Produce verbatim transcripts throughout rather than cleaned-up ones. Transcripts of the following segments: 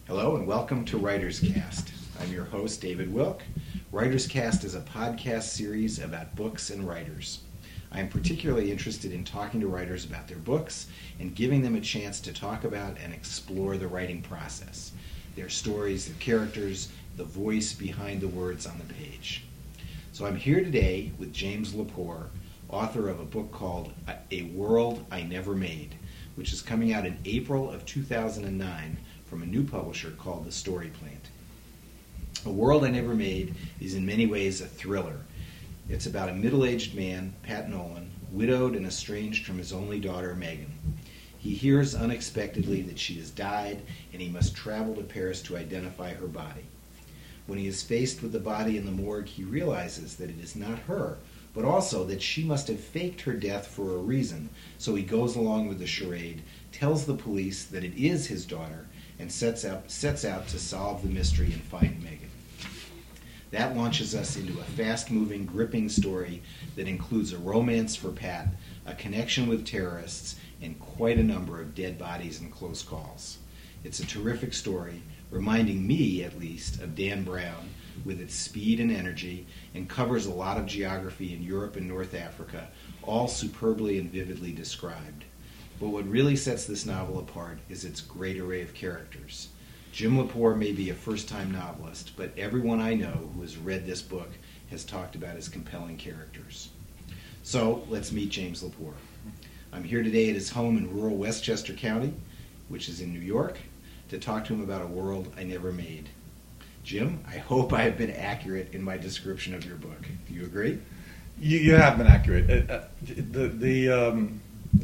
Hello and welcome to Writer's Cast. I'm your host, David Wilk. Writer's Cast is a podcast series about books and writers. I am particularly interested in talking to writers about their books and giving them a chance to talk about and explore the writing process, their stories, their characters, the voice behind the words on the page. So I'm here today with James Lepore, author of a book called A World I Never Made, which is coming out in April of two thousand nine from a new publisher called The Story Plant. A World I Never Made is in many ways a thriller. It's about a middle-aged man, Pat Nolan, widowed and estranged from his only daughter, Megan. He hears unexpectedly that she has died, and he must travel to Paris to identify her body. When he is faced with the body in the morgue, he realizes that it is not her, but also that she must have faked her death for a reason, so he goes along with the charade, tells the police that it is his daughter, and sets out, sets out to solve the mystery and find Megan. That launches us into a fast-moving, gripping story that includes a romance for Pat, a connection with terrorists, and quite a number of dead bodies and close calls. It's a terrific story, reminding me, at least, of Dan Brown, with its speed and energy, and covers a lot of geography in Europe and North Africa, all superbly and vividly described. But what really sets this novel apart is its great array of characters. Jim Lepore may be a first-time novelist, but everyone I know who has read this book has talked about his compelling characters. So, let's meet James Lepore. I'm here today at his home in rural Westchester County, which is in New York, to talk to him about A World I Never Made. Jim, I hope I have been accurate in my description of your book. Do you agree? You, you have been accurate. Uh, the the um,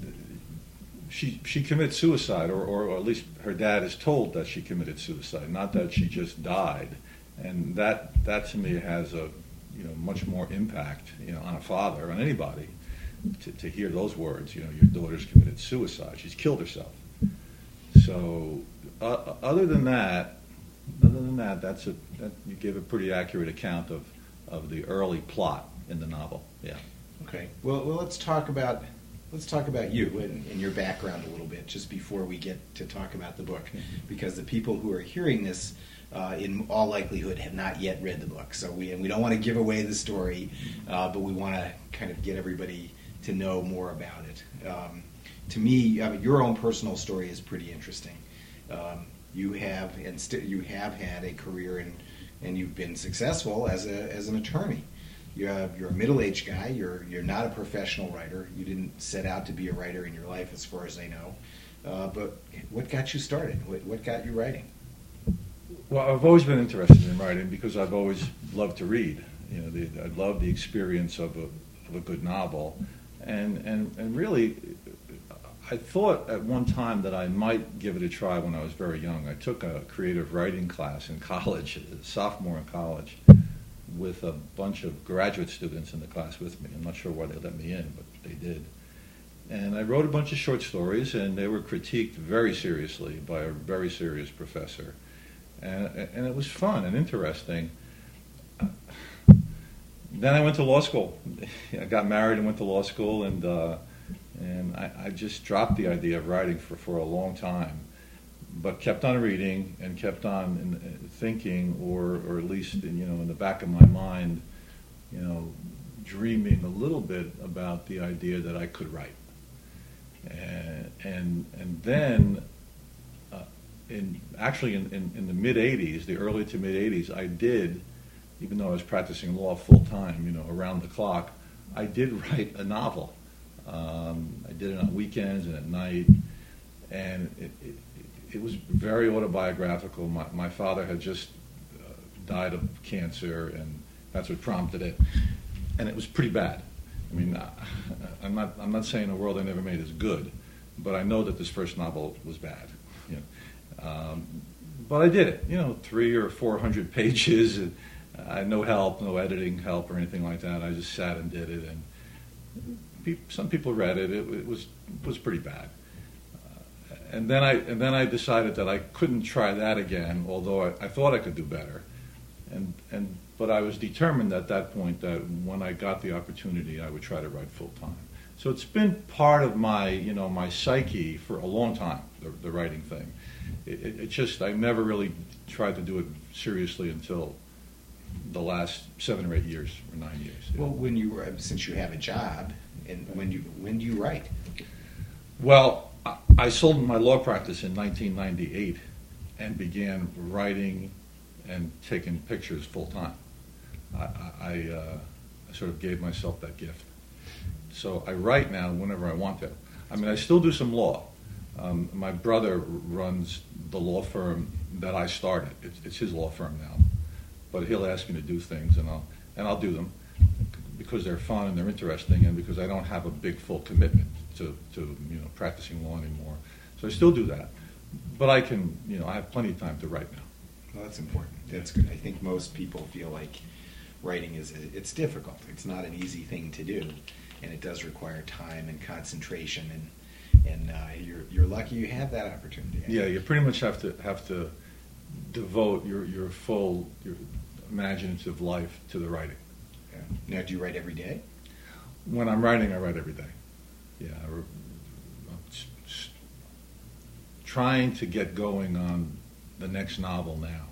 she she committed suicide, or, or or at least her dad is told that she committed suicide, not that she just died, and that that to me has a you know much more impact you know on a father, on anybody, to, to hear those words. You know, your daughter's committed suicide. She's killed herself. So uh, other than that. Other than that, that's a that, you gave a pretty accurate account of, of the early plot in the novel. Yeah. Okay. Well, well, let's talk about let's talk about you and, and your background a little bit, just before we get to talk about the book, because the people who are hearing this, uh, in all likelihood, have not yet read the book. So we and we don't want to give away the story, uh, but we want to kind of get everybody to know more about it. Um, to me, I mean, your own personal story is pretty interesting. Um, You have and st- you have had a career and and you've been successful as a as an attorney. You have, you're a middle-aged guy. You're you're not a professional writer. You didn't set out to be a writer in your life, as far as I know. Uh, but what got you started? What what got you writing? Well, I've always been interested in writing because I've always loved to read. You know, the, I love the experience of a of a good novel, and and and really. I thought at one time that I might give it a try when I was very young. I took a creative writing class in college, a sophomore in college, with a bunch of graduate students in the class with me. I'm not sure why they let me in, but they did. And I wrote a bunch of short stories, and they were critiqued very seriously by a very serious professor. And, and it was fun and interesting. Then I went to law school. I got married and went to law school, and uh, And I, I just dropped the idea of writing for, for a long time, but kept on reading and kept on in, uh, thinking, or or at least in, you know in the back of my mind, you know, dreaming a little bit about the idea that I could write. And and and then, uh, in actually in, in, in the mid eighties, the early to mid eighties, I did, even though I was practicing law full time, you know, around the clock, I did write a novel. Um, I did it on weekends and at night, and it, it, it was very autobiographical. My, my father had just uh, died of cancer, and that's what prompted it. And it was pretty bad. I mean, I, I'm not I'm not saying A World I Never Made is good, but I know that this first novel was bad. You know, um, but I did it. You know, three or four hundred pages. And I had no help, no editing help or anything like that. I just sat and did it, and. Some people read it. It, it was it was pretty bad, uh, and then I and then I decided that I couldn't try that again. Although I, I thought I could do better, and and but I was determined at that point that when I got the opportunity, I would try to write full time. So it's been part of my you know my psyche for a long time, the, the writing thing, it, it, it just, I never really tried to do it seriously until the last seven or eight years or nine years. Yeah. Well, when you were, since you have a job, and when you when do you write? Well, I, I sold my law practice in nineteen ninety-eight and began writing and taking pictures full time. I, I, uh, I sort of gave myself that gift. So I write now whenever I want to. I mean, I still do some law. Um, my brother runs the law firm that I started. It's, it's his law firm now. But he'll ask me to do things, and I'll and I'll do them because they're fun and they're interesting, and because I don't have a big full commitment to, to you know practicing law anymore. So I still do that, but I can you know I have plenty of time to write now. Well, that's important. That's good. I think most people feel like writing is it's difficult. It's not an easy thing to do, and it does require time and concentration. And and uh, you're you're lucky you have that opportunity. Yeah, you pretty much have to have to devote your your full your imaginative life to the writing. Yeah. Now, do you write every day? When I'm writing, I write every day. Yeah, I'm trying to get going on the next novel now.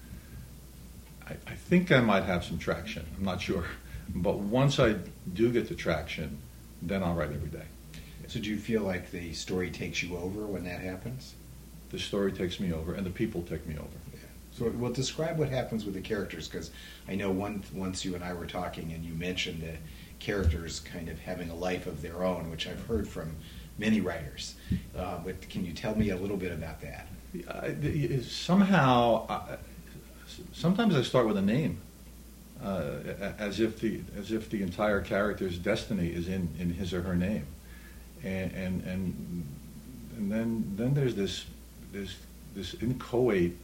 I, I think I might have some traction. I'm not sure. But once I do get the traction, then I'll write every day. So do you feel like the story takes you over when that happens? The story takes me over, and the people take me over. Yeah. So, well, describe what happens with the characters, because I know one, once you and I were talking, and you mentioned the characters kind of having a life of their own, which I've heard from many writers. Uh, but can you tell me a little bit about that? I, somehow, I, sometimes I start with a name, uh, as if the as if the entire character's destiny is in, in his or her name, and and and, and then then there's this this this inchoate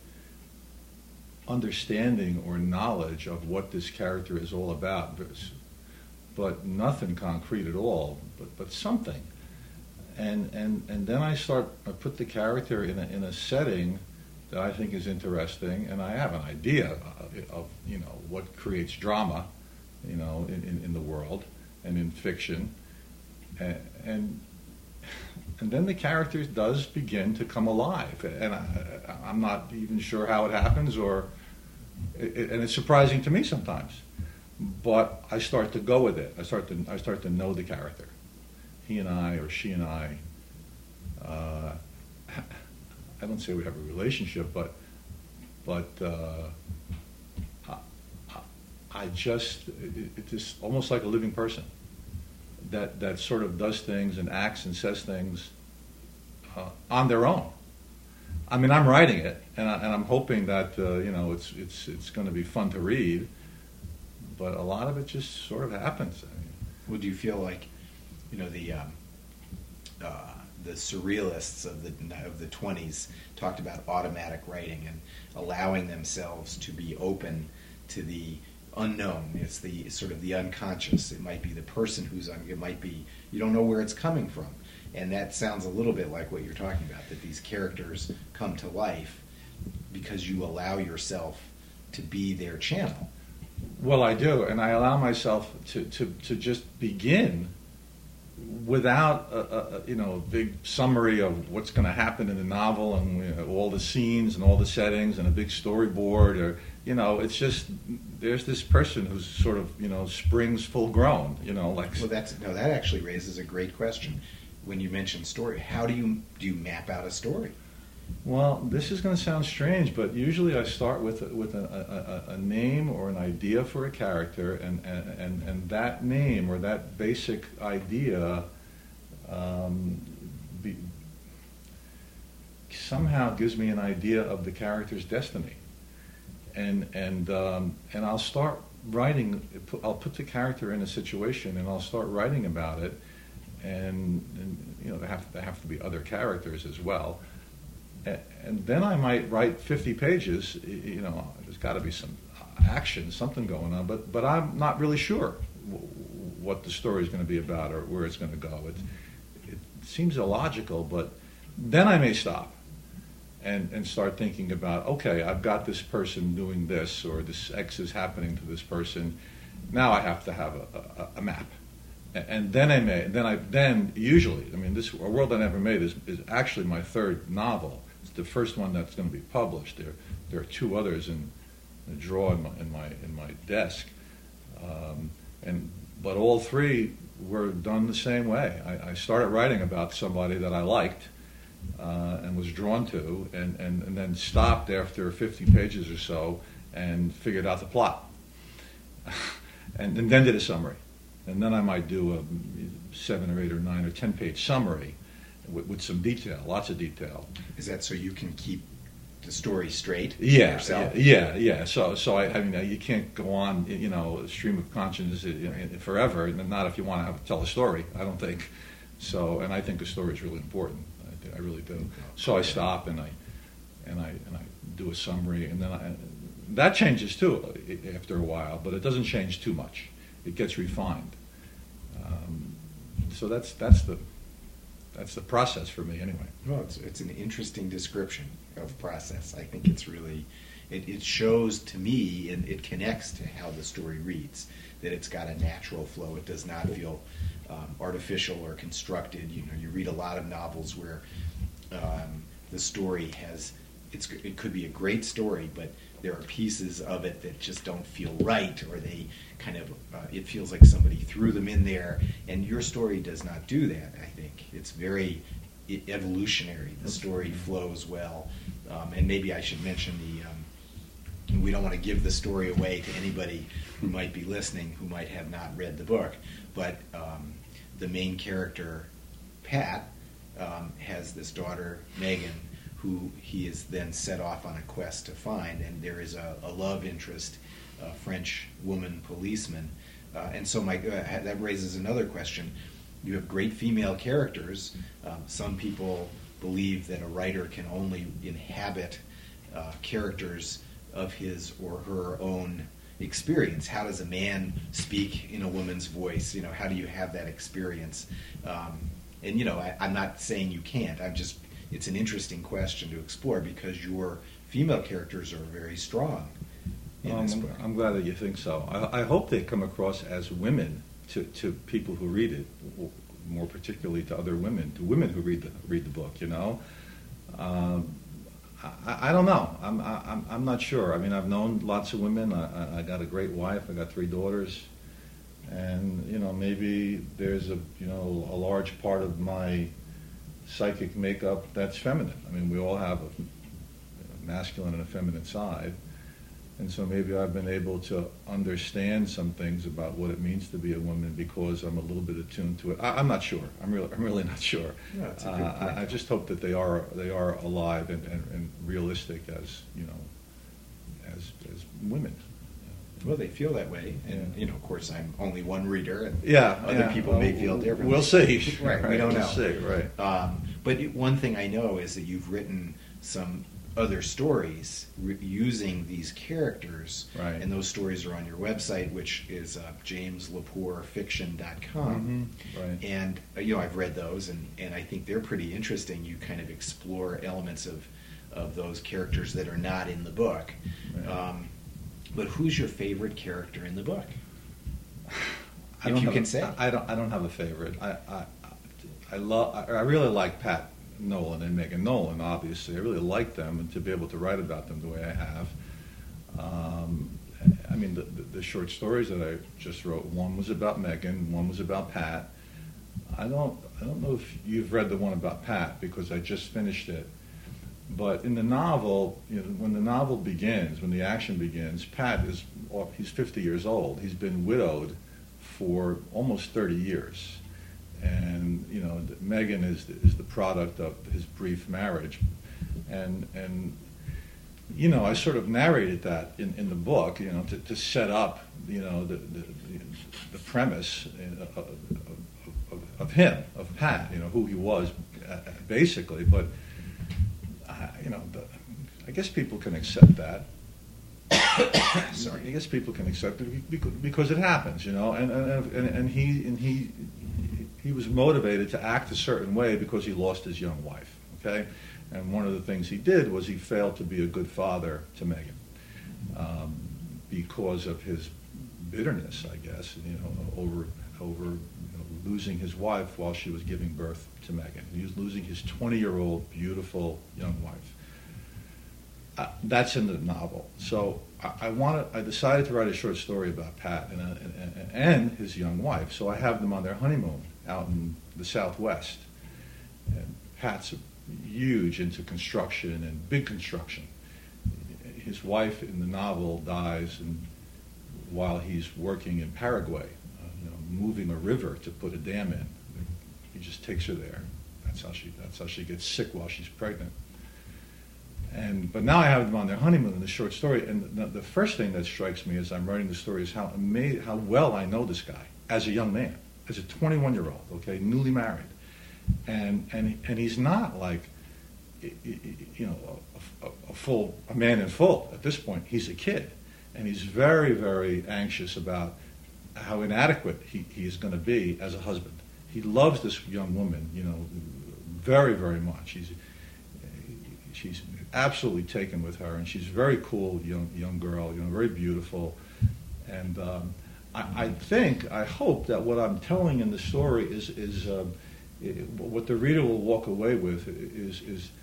understanding or knowledge of what this character is all about, but nothing concrete at all, but but something. And and and then I start I put the character in a in a setting that I think is interesting, and I have an idea of, of you know what creates drama, you know, in, in, in the world and in fiction, and, and and then the character does begin to come alive, and I, I'm not even sure how it happens, or it, and it's surprising to me sometimes, but I start to go with it. I start to I start to know the character. He and I, or she and I, uh, I don't say we have a relationship, but but uh, I, I just it, it's just almost like a living person that that sort of does things and acts and says things uh, on their own. I mean, I'm writing it, and, I, and I'm hoping that uh, you know it's it's it's going to be fun to read, but a lot of it just sort of happens. I mean, well, do you feel like you know the um, uh, the surrealists of the of the twenties talked about automatic writing and allowing themselves to be open to the unknown? It's the sort of the unconscious. It might be the person who's on. It might be you don't know where it's coming from, and that sounds a little bit like what you're talking about. That these characters come to life because you allow yourself to be their channel. Well, I do, and I allow myself to to, to just begin without a, a, you know a big summary of what's going to happen in the novel and you know, all the scenes and all the settings and a big storyboard, or you know it's just there's this person who's sort of you know springs full grown, you know like. Well, that's no, that actually raises a great question. When you mention story, how do you do you map out a story? Well, this is going to sound strange, but usually I start with with a, a, a name or an idea for a character, and, and, and that name or that basic idea um, be, somehow gives me an idea of the character's destiny, and and um, and I'll start writing. I'll put the character in a situation, and I'll start writing about it, and, and you know there have there have to be other characters as well. And then I might write fifty pages, you know, there's got to be some action, something going on, but but I'm not really sure what the story is going to be about or where it's going to go. It, it seems illogical, but then I may stop and, and start thinking about, okay, I've got this person doing this, or this X is happening to this person. Now I have to have a, a, a map. And then I may, then I, then usually, I mean, this A World I Never Made is, is actually my third novel. the first one that's going to be published. There, there are two others in a drawer in my in my, in my desk, um, and but all three were done the same way. I, I started writing about somebody that I liked uh, and was drawn to, and, and, and then stopped after fifty pages or so and figured out the plot, and, and then did a summary, and then I might do a seven or eight or nine or ten page summary with, with some detail, lots of detail. Is that so you can keep the story straight for Yeah, yourself? yeah, yeah, yeah. So, so I, I mean, you can't go on, you know, stream of consciousness forever, and not if you want to have, tell a story. I don't think so. And I think a story is really important. I, think, I really do. So I stop and I and I and I do a summary, and then I, that changes too after a while, but it doesn't change too much. It gets refined. Um, so that's that's the that's the process for me, anyway. Well, it's it's an interesting description of process. I think it's really, it, it shows to me, and it connects to how the story reads, that it's got a natural flow. It does not feel um, artificial or constructed. You know, you read a lot of novels where um, the story has, it's it could be a great story, but there are pieces of it that just don't feel right, or they kind of, uh, it feels like somebody threw them in there, and your story does not do that, I think. It's very evolutionary. The story flows well, um, and maybe I should mention the, um, we don't want to give the story away to anybody who might be listening who might have not read the book, but um, the main character, Pat, um, has this daughter, Megan, who he is then set off on a quest to find, and there is a, a love interest, a French woman policeman, uh, and so my, uh, that raises another question. You have great female characters. Um, some people believe that a writer can only inhabit uh, characters of his or her own experience. How does a man speak in a woman's voice? You know, how do you have that experience? Um, and you know, I, I'm not saying you can't. I'm just, it's an interesting question to explore because your female characters are very strong in Um, this book. I'm glad that you think so. I, I hope they come across as women to, to people who read it, more particularly to other women, to women who read the read the book. You know, um, I, I don't know. I'm I, I'm not sure. I mean, I've known lots of women. I, I got a great wife. I got three daughters, and you know, maybe there's a you know a large part of my psychic makeup that's feminine. I mean, we all have a masculine and a feminine side. And so maybe I've been able to understand some things about what it means to be a woman because I'm a little bit attuned to it. I, I'm not sure. I'm really, I'm really not sure. Yeah, that's a good uh, point. I, I just hope that they are, they are alive and, and, and realistic as you know, as as women. Well, they feel that way, and Yeah. you know, of course, I'm only one reader, and Yeah, other yeah. people may feel differently. We'll see. Right, we don't we'll know. see. Right. Um, but it- one thing I know is that you've written some other stories re- using these characters, Right. and those stories are on your website, which is uh, james lepore fiction dot com. Mhm. Right. And uh, you know, I've read those, and, and I think they're pretty interesting. You kind of explore elements of of those characters that are not in the book. Right. Um, but who's your favorite character in the book? I If don't you have can a- say. I don't. I don't have a favorite. I I, I love. I, I really like Pat Nolan and Megan Nolan. Obviously, I really like them, and to be able to write about them the way I have. Um, I mean, the, the, the short stories that I just wrote. One was about Megan. One was about Pat. I don't. I don't know if you've read the one about Pat because I just finished it. But in the novel, you know, when the novel begins, when the action begins, Pat is he's fifty years old. He's been widowed for almost thirty years, and you know, Megan is is the product of his brief marriage, and and you know, I sort of narrated that in, in the book, you know, to, to set up, you know, the the, the premise of, of, of, of him, of Pat, you know, who he was, uh, basically, but. You know, the, I guess people can accept that. Sorry, I guess people can accept it because, because it happens, you know. And and, and and he and he he was motivated to act a certain way because he lost his young wife. Okay, and one of the things he did was he failed to be a good father to Megan um, because of his bitterness, I guess, you know, over over you know, losing his wife while she was giving birth to Megan. He was losing his twenty-year-old, beautiful young wife. Uh, that's in the novel. So I, I wanted, I decided to write a short story about Pat and, uh, and, and his young wife. So I have them on their honeymoon out in the Southwest. And Pat's huge into construction and big construction. His wife in the novel dies and while he's working in Paraguay, uh, you know, moving a river to put a dam in. He just takes her there. That's how she. That's how she gets sick while she's pregnant. And but now I have them on their honeymoon in the short story. And the, the first thing that strikes me as I'm writing the story is how ama- how well I know this guy as a young man, as a twenty-one-year-old, okay, newly married, and and and he's not like, you know, a, a, a full a man in full at this point. He's a kid, and he's very very anxious about how inadequate he, he is going to be as a husband. He loves this young woman, you know, very very much. He's she's absolutely taken with her, and she's a very cool young young girl, you know, very beautiful. And um, I, I think, I hope that what I'm telling in the story is is um, it, what the reader will walk away with is is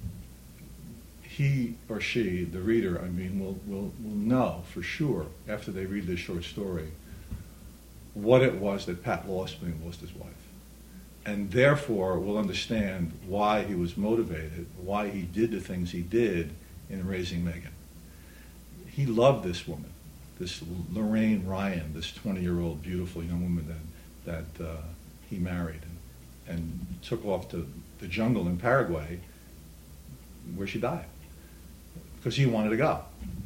he or she, the reader, I mean, will will will know for sure after they read this short story what it was that Pat lost when he lost his wife. And therefore will understand why he was motivated, why he did the things he did in raising Megan. He loved this woman, this Lorraine Ryan, this twenty-year-old beautiful young woman that that uh, he married and, and took off to the jungle in Paraguay where she died because he wanted to go.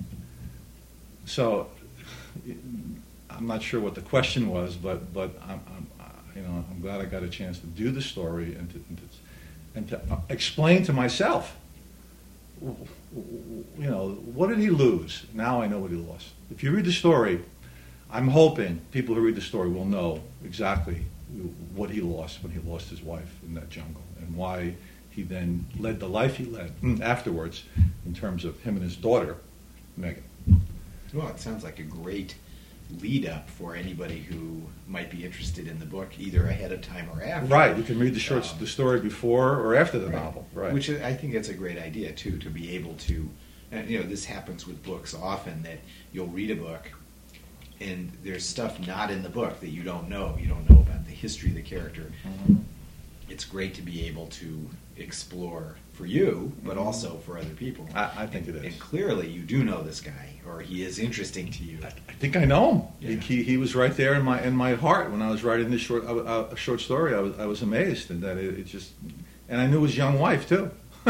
So I'm not sure what the question was, but but I'm, I'm You know, I'm glad I got a chance to do the story and to, and to, and to explain to myself, you know, what did he lose? Now I know what he lost. If you read the story, I'm hoping people who read the story will know exactly what he lost when he lost his wife in that jungle and why he then led the life he led afterwards in terms of him and his daughter, Megan. Well, it sounds like a great lead up for anybody who might be interested in the book, either ahead of time or after. Right, you can read the short um, the story before or after the right. novel. Right, which I think that's a great idea too, to be able to. And, you know, this happens with books often that you'll read a book, and there's stuff not in the book that you don't know. You don't know about the history of the character. Mm-hmm. It's great to be able to explore for you, but mm-hmm. also for other people. I, I think and, it is. And clearly, you do know this guy, or he is interesting to you. I, I think I know him. Yeah. He, he was right there in my in my heart when I was writing this short uh, a short story. I was I was amazed, and that it, it just, and I knew his young wife too.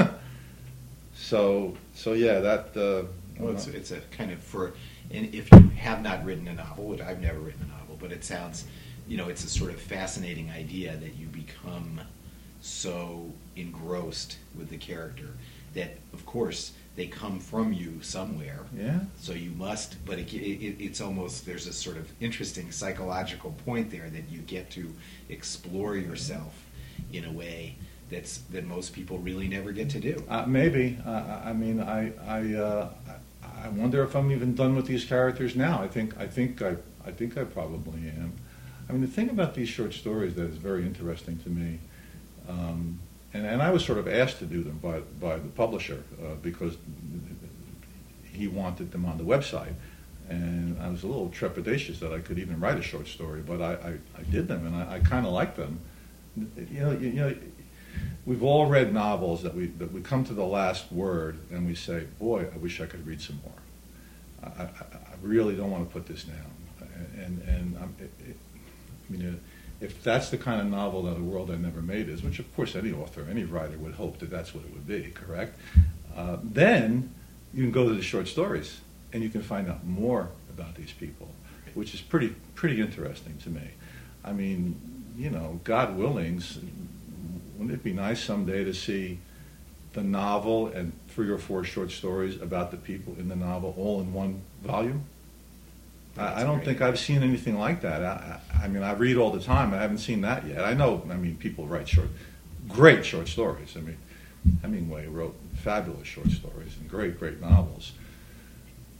so so yeah, that. Uh, well, it's it's a kind of for, and if you have not written a novel, which I've never written a novel, but it sounds, you know, it's a sort of fascinating idea that you become so engrossed with the character that, of course, they come from you somewhere. Yeah. So you must, but it, it, it's almost, there's a sort of interesting psychological point there that you get to explore yourself in a way that's that most people really never get to do. Uh, maybe. Uh, I mean, I I uh, I wonder if I'm even done with these characters now. I think I think I I think I probably am. I mean, the thing about these short stories that is very interesting to me. Um, and, and I was sort of asked to do them by by the publisher uh, because he wanted them on the website, and I was a little trepidatious that I could even write a short story, but I, I, I did them, and I, I kind of like them. You know, you, you know, we've all read novels that we that we come to the last word and we say, "Boy, I wish I could read some more. I, I, I really don't want to put this down." And and I'm, it, it, I mean. It, If that's the kind of novel that A World I Never Made is, which of course any author, any writer would hope that that's what it would be, correct? Uh, then you can go to the short stories and you can find out more about these people, which is pretty pretty interesting to me. I mean, you know, God willing, wouldn't it be nice someday to see the novel and three or four short stories about the people in the novel all in one volume? I, I don't great. think I've seen anything like that. I, I, I mean, I read all the time. I haven't seen that yet. I know, I mean, people write short, great short stories. I mean, Hemingway wrote fabulous short stories and great, great novels.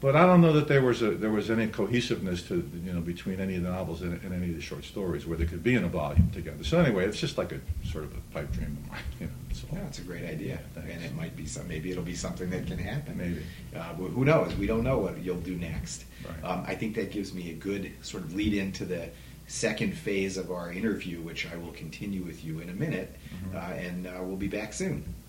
but I don't know that there was a, there was any cohesiveness to you know between any of the novels and, and any of the short stories where they could be in a volume together. So anyway, it's just like a sort of a pipe dream of mine. You know, it's all, No, it's a great idea, Thanks. and it might be some. Maybe it'll be something that can happen. Maybe. Uh, wh- who knows? We don't know what you'll do next. Right. Um, I think that gives me a good sort of lead into the second phase of our interview, which I will continue with you in a minute, Mhm. uh, and uh, we'll be back soon.